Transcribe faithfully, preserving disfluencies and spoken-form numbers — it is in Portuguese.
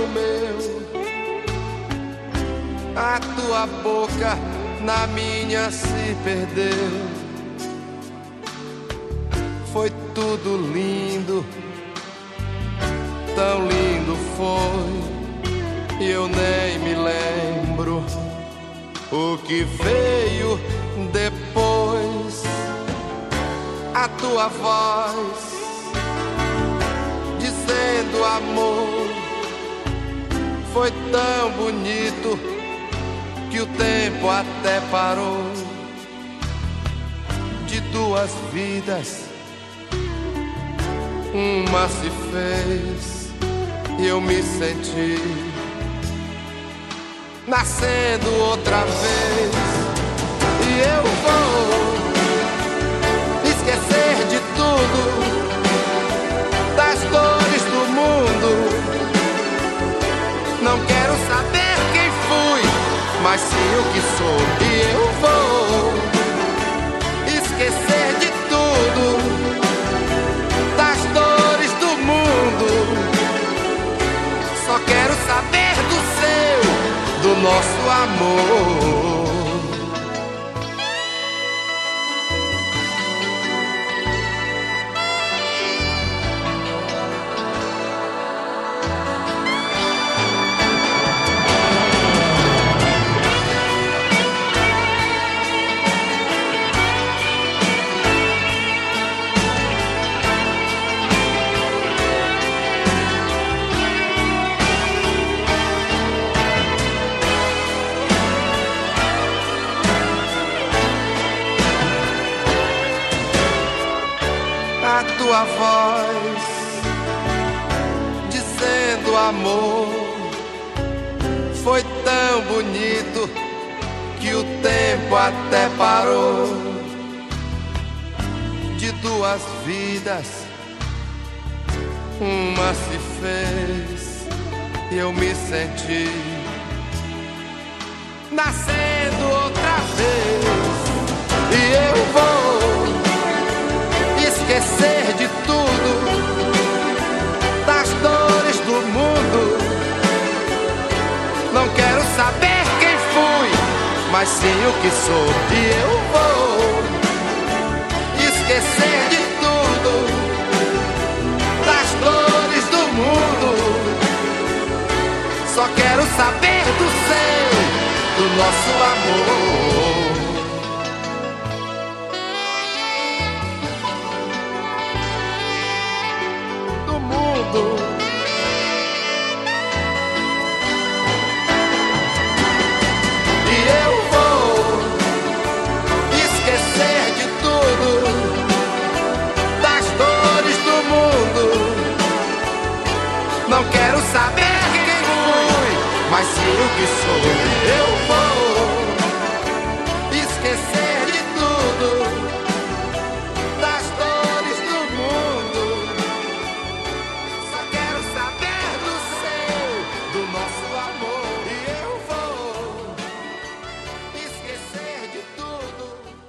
meu, a tua boca na minha se perdeu. Foi tudo lindo, tão lindo foi, e eu nem me lembro o que veio depois. A tua voz dizendo amor foi tão bonito que o tempo até parou. De duas vidas uma se fez e eu me senti nascendo outra vez. E eu vou esquecer de tudo, das dores do mundo. Não quero saber quem fui, mas sim o que sou. E eu vou esquecer de tudo, das dores do mundo. Só quero saber do seu, do nosso amor. A tua voz dizendo amor foi tão bonito que o tempo até parou. De duas vidas uma se fez e eu me senti nascendo outra vez. E eu vou esquecer de tudo, das dores do mundo. Não quero saber quem fui, mas sim o que sou. E eu vou esquecer de tudo, das dores do mundo. Só quero saber do seu, do nosso amor. E eu vou esquecer de tudo, das dores do mundo. Não quero saber quem fui, mas sim o que sou.